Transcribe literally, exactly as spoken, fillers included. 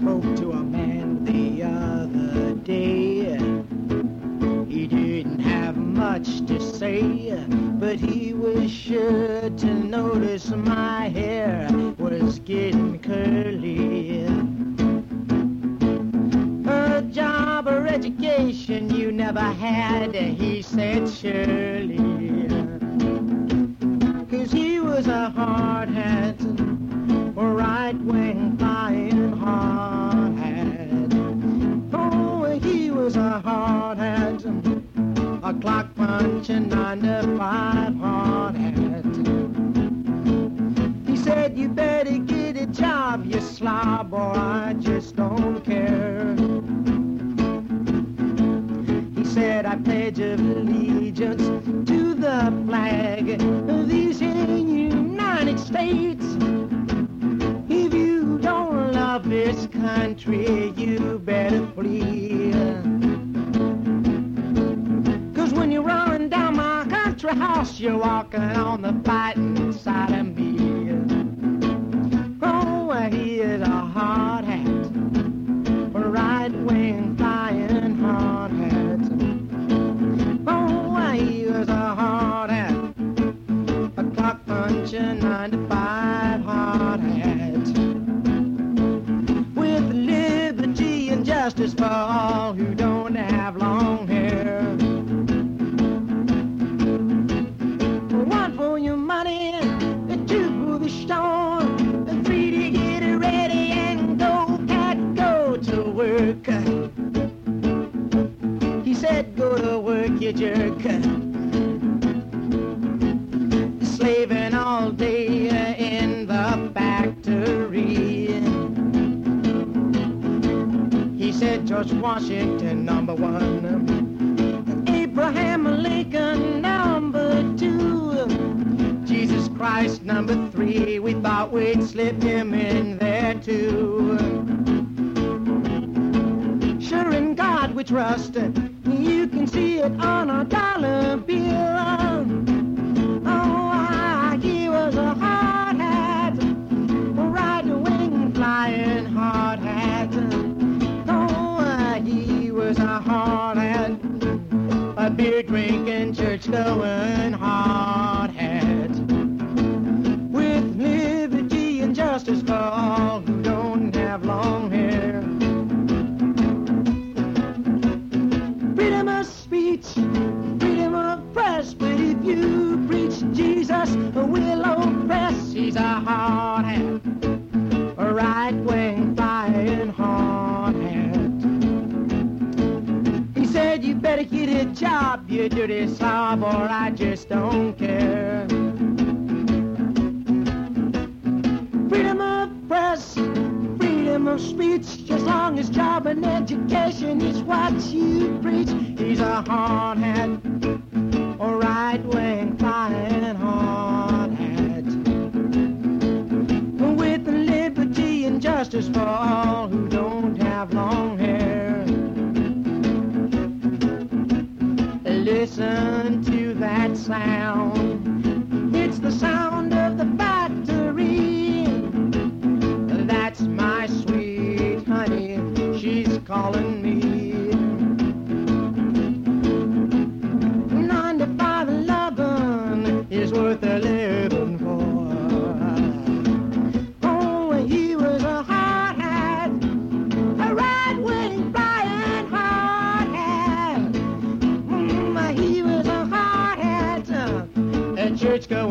spoke to a man the other day. He didn't have much to say, but he was sure to notice my hair was getting curly. A job or education you never had, he said surely. 'Cause he was a hard hat, a right-wing flying hard hat. Oh, he was a hard hat, a clock punching nine to five hard hat. He said, you better get a job, you slob, or I just don't care. He said, I pledge allegiance to the flag of these United States. If you don't love this country, you better flee. 'Cause when you're running down my country house, you're walking on the fighting side of me. Oh, he is a hard hat, a right-wing flying hard hat. Oh, he is a hard hat, a clock punching nine to five hard hat. With liberty and justice for all who don't have long hair. One for your money, two for the store, three to get ready and go, cat, go to work. He said, go to work, you jerk. Slaving all day in the factory. He said, George Washington, number one. Abraham Lincoln, number two. Jesus Christ, number three. We thought we'd slip him in there too. Sure in God we trust. You can see it on a dollar bill. Oh, he was a hard hat, a right-wing flying hard hat. Oh, he was a hard hat, a beer-drinking, church-going hard hat. With liberty and justice for all who don't have long hair. Freedom of speech, freedom of press, but if you preach Jesus, we'll oppress. He's a hard hat, a right-wing flying hard hat. He said, you better get a job, you dirty slob, or I just don't care. Freedom of press, freedom of speech, as long as job and education is what you preach. He's a hard hat, a right-wing flying hard hat. With liberty and justice for all who don't have long hair. Listen to that sound. It's the sound of the factory. That's my sweet honey, she's calling me. Nine to five eleven is worth a living for. Oh, he was a hard hat, a right-wing flying hard hat. Mm, he was a hard hat, a church-going